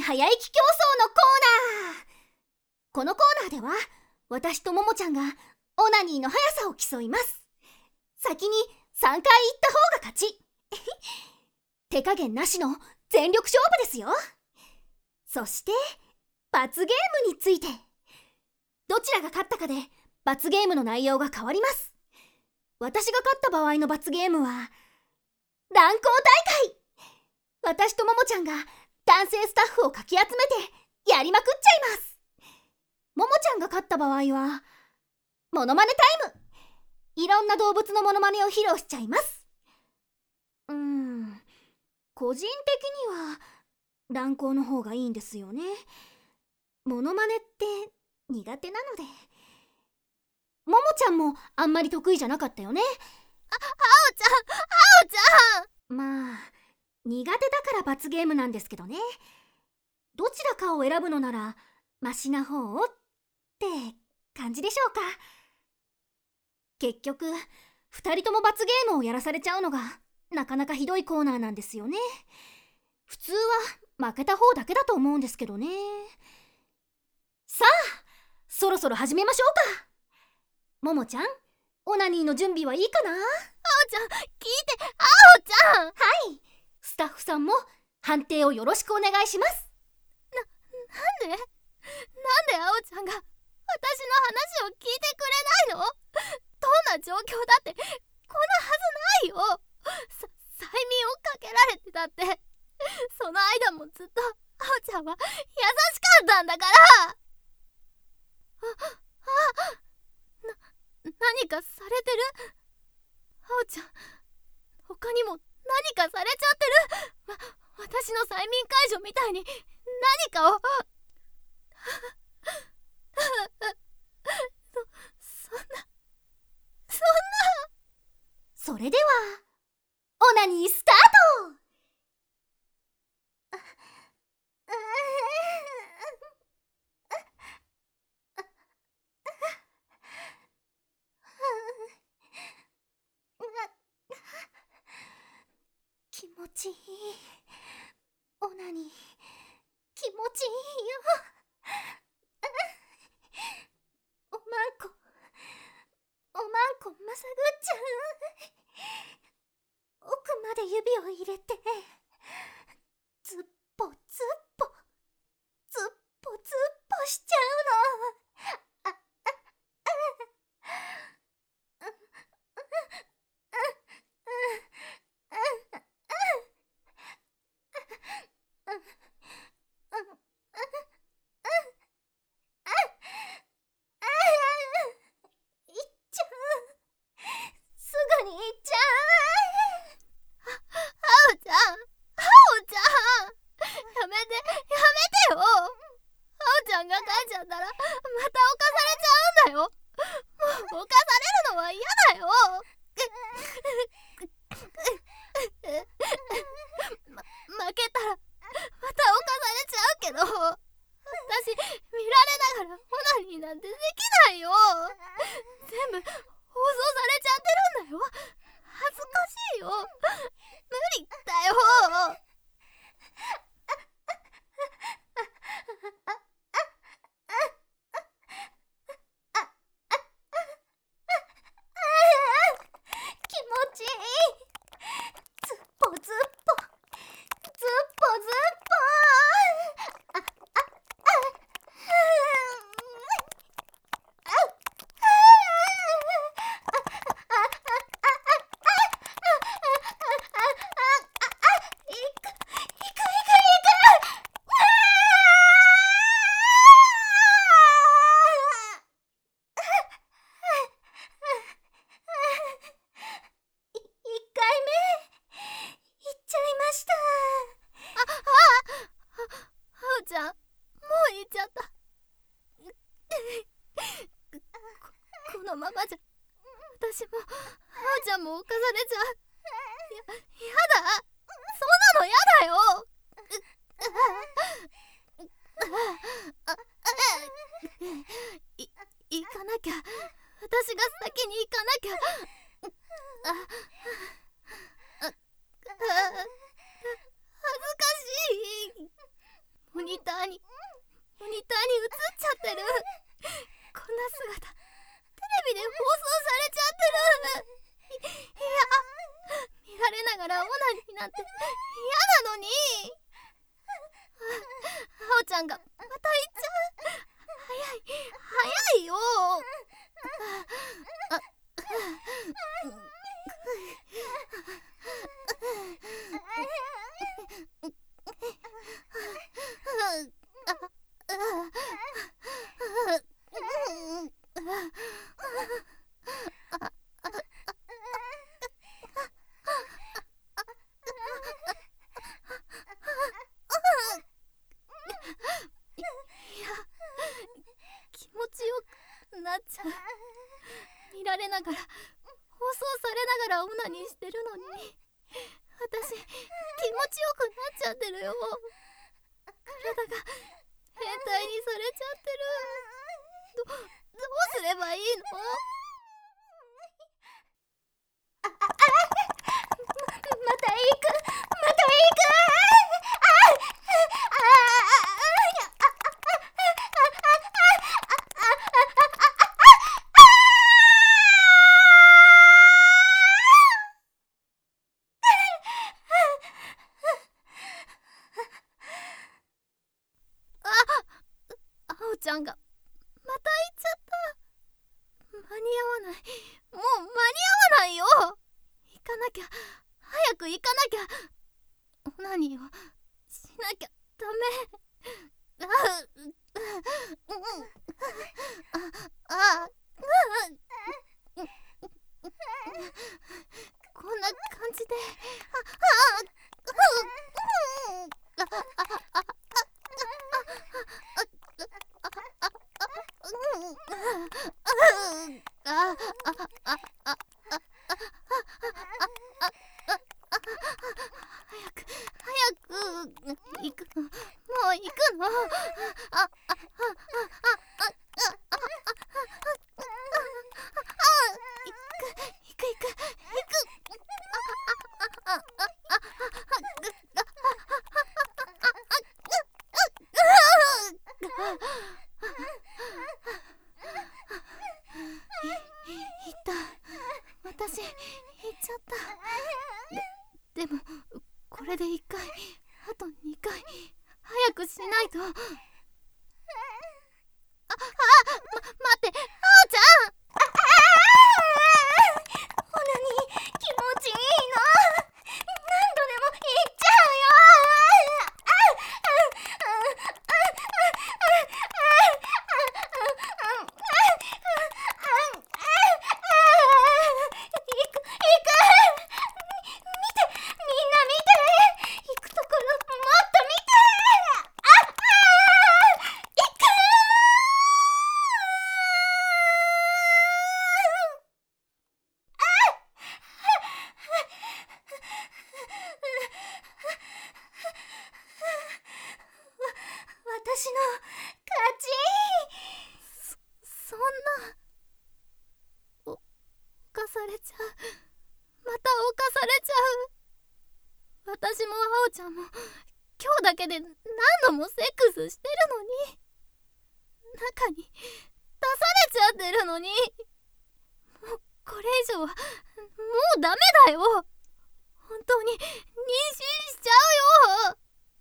早生き競争のコーナー。このコーナーでは私とももちゃんがオナニーの速さを競います。先に3回言った方が勝ち手加減なしの全力勝負ですよ。そして罰ゲームについて、どちらが勝ったかで罰ゲームの内容が変わります。私が勝った場合の罰ゲームは乱交大会。私とももちゃんが男性スタッフをかき集めてやりまくっちゃいます。ももちゃんが勝った場合はモノマネタイム。いろんな動物のモノマネを披露しちゃいます。個人的には乱交の方がいいんですよね。モノマネって苦手なので。ももちゃんもあんまり得意じゃなかったよね。 あおちゃんまあ苦手だから罰ゲームなんですけどね。どちらかを選ぶのならマシな方をって感じでしょうか。結局2人とも罰ゲームをやらされちゃうのがなかなかひどいコーナーなんですよね。普通は負けた方だけだと思うんですけどね。さあそろそろ始めましょうか。ももちゃん、オナニーの準備はいいかな。あおちゃん、聞いて、あおちゃん。 はい、スタッフさんも判定をよろしくお願いします。 なんであおちゃんが私の話を聞いてくれないの？どんな状況だってこんなはずないよ。催眠をかけられてたって。その間もずっとあおちゃんは優しかったんだから。何かされてる？あおちゃん、他にも何かされちゃってる？私の催眠解除みたいに何かをそんな。 それではオナニースタート。気持ちいい。オナニー気持ちいいよ。おまんこまさぐっちゃう。奥まで指を入れてずっぽずっぽずっぽずっぽしちゃうの。 負けたらまた犯されちゃうけど、私見られながらオナニーなんてできないよ。全部放送されちゃってるんだよ。恥ずかしいよ。無理だよ。 気持ちいい。ずっぽずっぽずっぽずっぽ。 このままじゃ私もあおちゃんも犯されちゃう。やだ、そんなのやだよ。行かなきゃ。私が先に行かなきゃ。恥ずかしい。モニタなんて嫌なのに。あおちゃんがまた行っちゃう。早いよ。気持ちよくなっちゃう。見られながら、放送されながらオナニーしてるのに、私気持ちよくなっちゃってるよ。体が変態にされちゃってる。どうすればいいの？ また行く。 あおちゃんがまた行っちゃった。間に合わない。もう間に合わないよ。行かなきゃ、早く行かなきゃ。オナニーをしなきゃダメ。こんな感じで。早く行くの。もう行くの。私行っちゃった。でもこれで1回、あと2回早くしないと。待って、あおちゃん。 オナニー気持ちいいの。何度でも行っちゃうよ。私の勝ち。 そんな。犯されちゃう。また犯されちゃう。私もあおちゃんも今日だけで何度もセックスしてるのに、中に出されちゃってるのに、もうこれ以上はもうダメだよ。本当に妊娠しちゃうよ。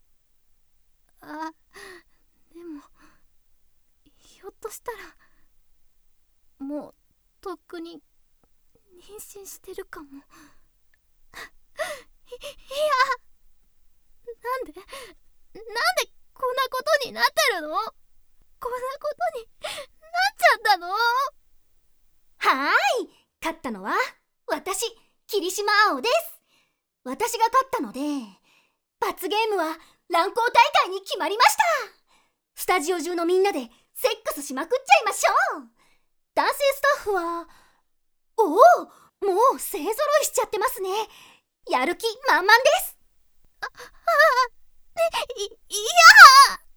でもひょっとしたらもうとっくに妊娠してるかも。いや、なんでこんなことになってるの？こんなことになっちゃったの？ はーい、勝ったのは私、霧島青です。私が勝ったので、罰ゲームは乱交大会に決まりました。スタジオ中のみんなでセックスしまくっちゃいましょう。男性スタッフは、おお、もう勢ぞろいしちゃってますね。やる気満々です。 いや